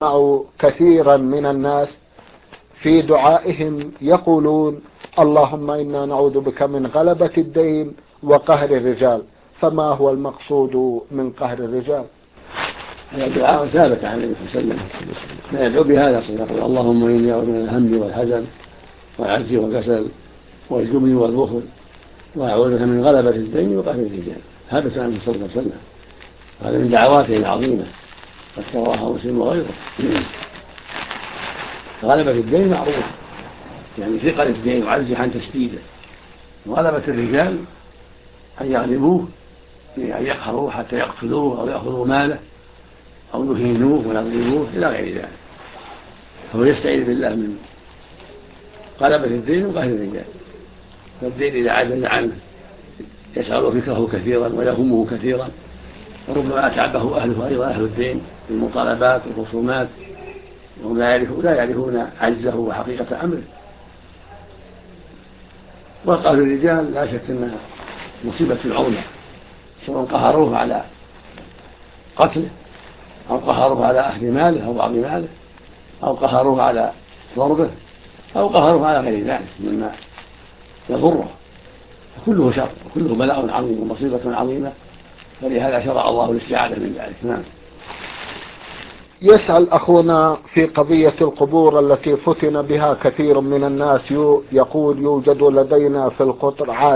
كثيرا من الناس في دعائهم يقولون اللهم إنا نعوذ بك من غلبة الدين وقهر الرجال، فما هو المقصود من قهر الرجال؟ هذا الدعاء ثابت عن النبي صلى الله عليه وسلم، لا يدعو بهذا يقول اللهم إني أعوذ من الهم والحزن والعجز والكسل والجبن والبخل وأعوذ بك من غلبة الدين وقهر الرجال. ثابت عنه صلى الله عليه وسلم، هذا من دعواته العظيمة قد رواها مسلم وغيره. غلبة الدين معروفة، يعني ثقل الدين وعجزه عن تسديده. وغلبة الرجال أن يغلبوه، أن يقهروه حتى يقتلوه أو يأخذوا ماله أو يهينوه ويضربوه إلى غير ذلك. فهو يستعيذ بالله من غلبة الدين وقهر الرجال. فالدين إذا عجز عنه يشعر فكره كثيرا ويهمه كثيرا، وربما أتعبه أهله أيضا أهل الدين بالمطالبات والخصومات وهم لا يعرفون عجزه وحقيقة أمره. وقهر الرجال لا شك أنها مصيبة عظمى، سواء قهروه على قتله أو قهروه على أخذ ماله أو بعض ماله أو قهروه على ضربه أو قهروه على غير ذلك مما يضره، كله شر وكله بلاء عظيم ومصيبة عظيمة، فلهذا شرع الله الاستعاذة من ذلك. نعم. يسأل أخونا في قضية القبور التي فتن بها كثير من الناس، يقول يوجد لدينا في القطر